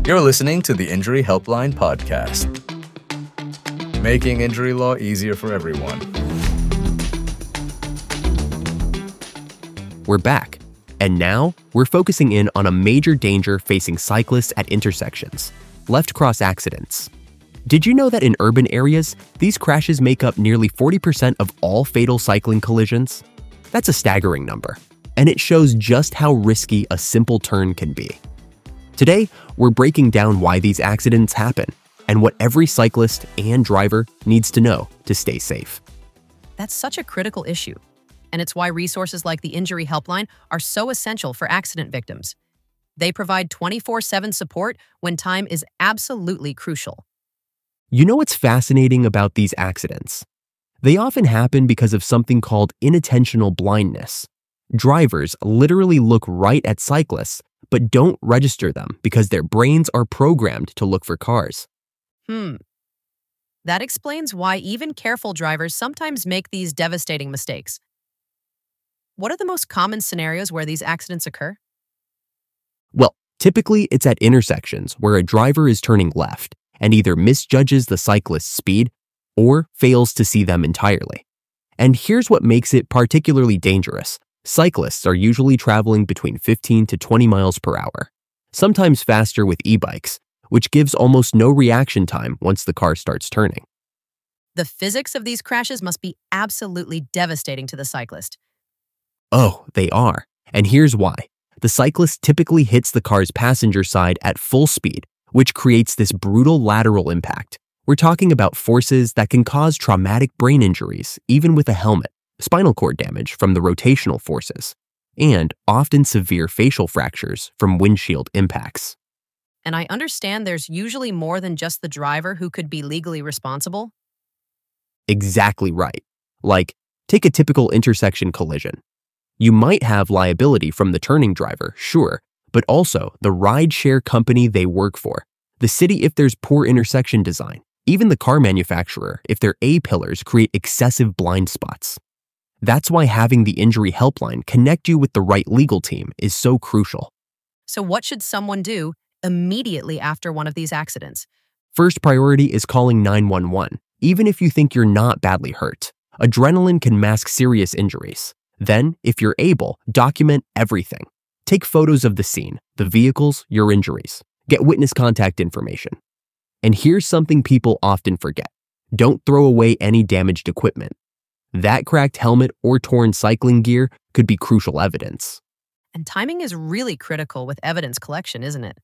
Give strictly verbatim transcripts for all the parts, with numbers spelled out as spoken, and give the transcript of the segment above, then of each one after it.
You're listening to the Injury Helpline Podcast, making injury law easier for everyone. We're back, and now we're focusing in on a major danger facing cyclists at intersections: left cross accidents. Did you know that in urban areas, these crashes make up nearly forty percent of all fatal cycling collisions? That's a staggering number, and it shows just how risky a simple turn can be. Today, we're breaking down why these accidents happen and what every cyclist and driver needs to know to stay safe. That's such a critical issue, and it's why resources like the Injury Helpline are so essential for accident victims. They provide twenty-four seven support when time is absolutely crucial. You know what's fascinating about these accidents? They often happen because of something called inattentional blindness. Drivers literally look right at cyclists, but don't register them because their brains are programmed to look for cars. Hmm. That explains why even careful drivers sometimes make these devastating mistakes. What are the most common scenarios where these accidents occur? Well, typically it's at intersections where a driver is turning left and either misjudges the cyclist's speed or fails to see them entirely. And here's what makes it particularly dangerous. Cyclists are usually traveling between fifteen to twenty miles per hour, sometimes faster with e-bikes, which gives almost no reaction time once the car starts turning. The physics of these crashes must be absolutely devastating to the cyclist. Oh, they are. And here's why. The cyclist typically hits the car's passenger side at full speed, which creates this brutal lateral impact. We're talking about forces that can cause traumatic brain injuries, even with a helmet, spinal cord damage from the rotational forces, and often severe facial fractures from windshield impacts. And I understand there's usually more than just the driver who could be legally responsible. Exactly right. Like, take a typical intersection collision. You might have liability from the turning driver, sure, but also the rideshare company they work for, the city if there's poor intersection design, even the car manufacturer if their A-pillars create excessive blind spots. That's why having the Injury Helpline connect you with the right legal team is so crucial. So what should someone do immediately after one of these accidents? First priority is calling nine one one, even if you think you're not badly hurt. Adrenaline can mask serious injuries. Then, if you're able, document everything. Take photos of the scene, the vehicles, your injuries. Get witness contact information. And here's something people often forget. Don't throw away any damaged equipment. That cracked helmet or torn cycling gear could be crucial evidence. And timing is really critical with evidence collection, isn't it?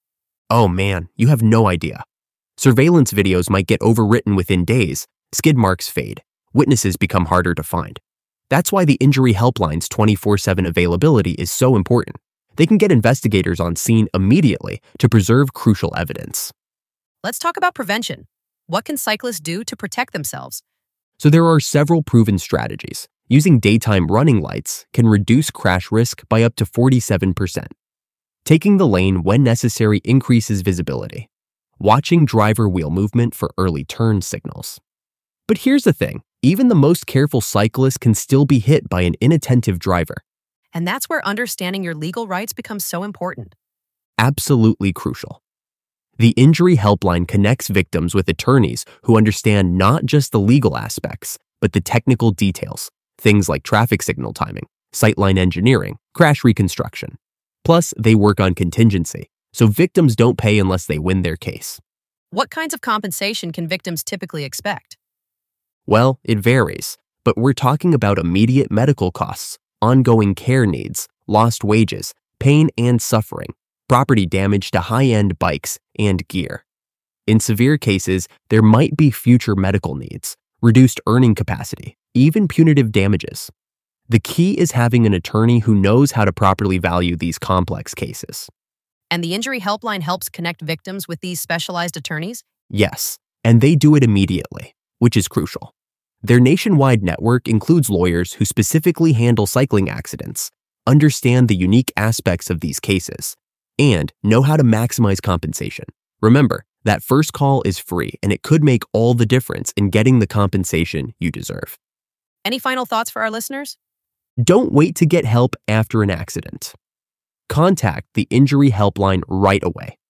Oh man, you have no idea. Surveillance videos might get overwritten within days, skid marks fade, witnesses become harder to find. That's why the Injury Helpline's twenty-four seven availability is so important. They can get investigators on scene immediately to preserve crucial evidence. Let's talk about prevention. What can cyclists do to protect themselves? So there are several proven strategies. Using daytime running lights can reduce crash risk by up to forty-seven percent. Taking the lane when necessary increases visibility. Watching driver wheel movement for early turn signals. But here's the thing, even the most careful cyclist can still be hit by an inattentive driver. And that's where understanding your legal rights becomes so important. Absolutely crucial. The Injury Helpline connects victims with attorneys who understand not just the legal aspects, but the technical details, things like traffic signal timing, sightline engineering, crash reconstruction. Plus, they work on contingency, so victims don't pay unless they win their case. What kinds of compensation can victims typically expect? Well, it varies, but we're talking about immediate medical costs, ongoing care needs, lost wages, pain and suffering, property damage to high-end bikes and gear. In severe cases, there might be future medical needs, reduced earning capacity, even punitive damages. The key is having an attorney who knows how to properly value these complex cases. And the Injury Helpline helps connect victims with these specialized attorneys? Yes, and they do it immediately, which is crucial. Their nationwide network includes lawyers who specifically handle cycling accidents, understand the unique aspects of these cases, and know how to maximize compensation. Remember, that first call is free, and it could make all the difference in getting the compensation you deserve. Any final thoughts for our listeners? Don't wait to get help after an accident. Contact the Injury Helpline right away.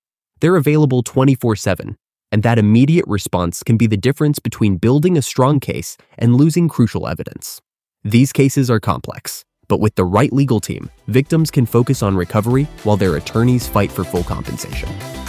They're available twenty-four seven, and that immediate response can be the difference between building a strong case and losing crucial evidence. These cases are complex, but with the right legal team, victims can focus on recovery while their attorneys fight for full compensation.